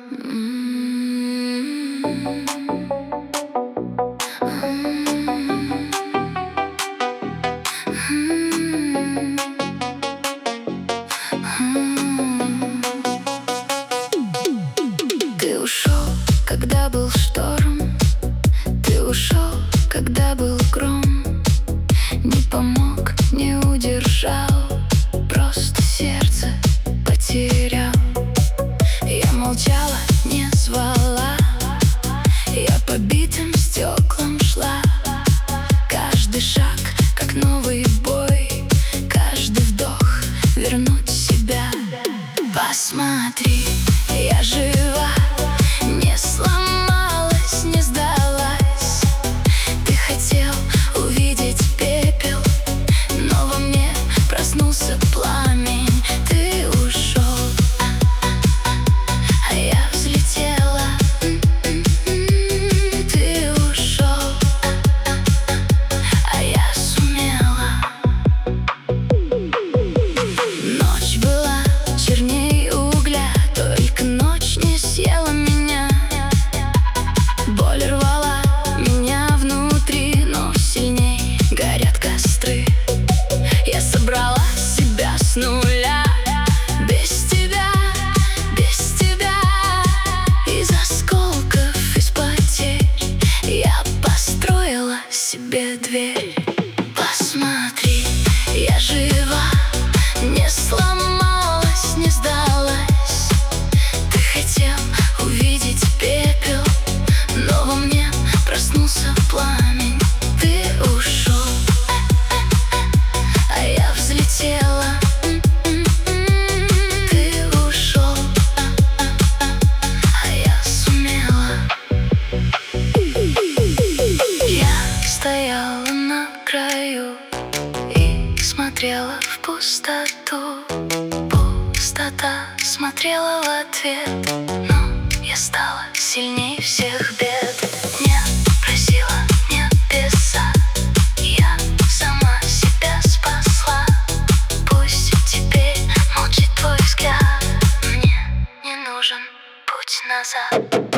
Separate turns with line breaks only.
Ты ушел, когда был шторм. Ты ушел, когда был гром. Не помог, не удержал, просто сердце потерял. Я молчала, не звала, я по битым стеклам шла. Каждый шаг, как новый бой, каждый вдох вернуть себя. Посмотри, я жива, не сломалась, не сдалась. Ты хотел увидеть пепел, но во мне проснулся пламень. Ты ушел, а я взлетела. Ты ушел, а я сумела. Ночь была черней угля, только ночь не съела меня. Боль рвала меня внутри, но сильней горят костры. Я собрала себя с нуля, без тебя, без тебя. Из осколков, из потерь я построила себе дверь. Посмотри, я жива, не сломалась, не сдалась. Ты хотел увидеть пепел, но во мне проснулся пламень. Ты ушел, а я взлетела. Ты ушел, а я сумела. Я стояла на краю и смотрела в пустоту. Пустота смотрела в ответ, но я стала сильней всех бед. Не просила небеса, я сама себя спасла. Пусть теперь молчит твой взгляд, мне не нужен путь назад.